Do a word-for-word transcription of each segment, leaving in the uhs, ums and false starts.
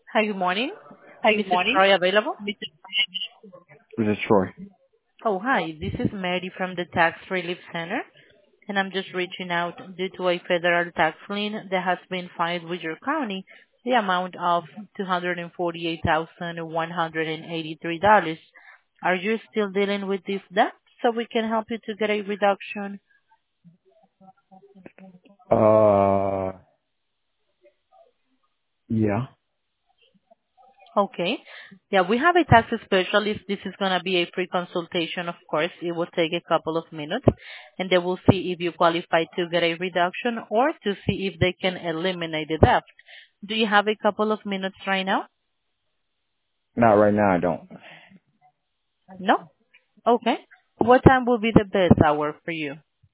Hi, good morning. Hi, good Missus morning. Troy available? This is Troy. Oh, hi. This is Mary from the Tax Relief Center, and I'm just reaching out due to a federal tax lien that has been filed with your county, the amount of two hundred forty-eight thousand one hundred eighty-three dollars. Are you still dealing with this debt so we can help you to get a reduction? Uh, yeah. Okay. Yeah, we have a tax specialist. This is going to be a free consultation, of course. It will take a couple of minutes, and they will see if you qualify to get a reduction or to see if they can eliminate the debt. Do you have a couple of minutes right now? Not right now, I don't. No? Okay. What time will be the best hour for you?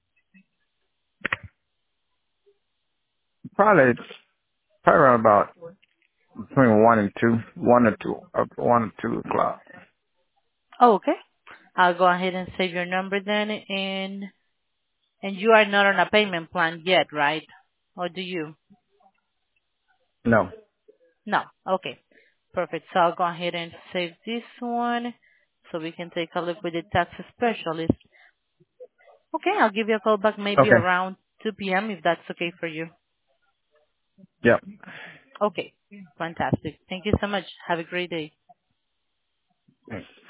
Probably, probably around about between one and two, one or two, uh, one or two o'clock. Oh, okay. I'll go ahead and save your number then, and and you are not on a payment plan yet, right? Or do you? No. No. Okay. Perfect. So I'll go ahead and save this one so we can take a look with the tax specialist. Okay, I'll give you a call back maybe Okay. around two p.m. if that's okay for you. Yep. Okay. Fantastic. Thank you so much. Have a great day. Thanks.